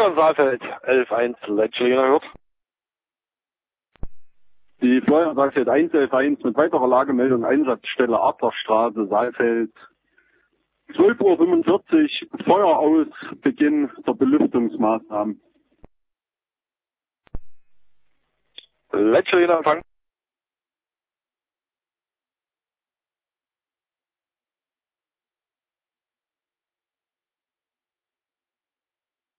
Florian Saalfeld, 11-1, Leitstelle hört. Die Florian Saalfeld 111-1 mit weiterer Lagemeldung Einsatzstelle Adlerstraße, Saalfeld. 12:45 Uhr, Feuer aus, Beginn der Belüftungsmaßnahmen. Leitstelle Empfang.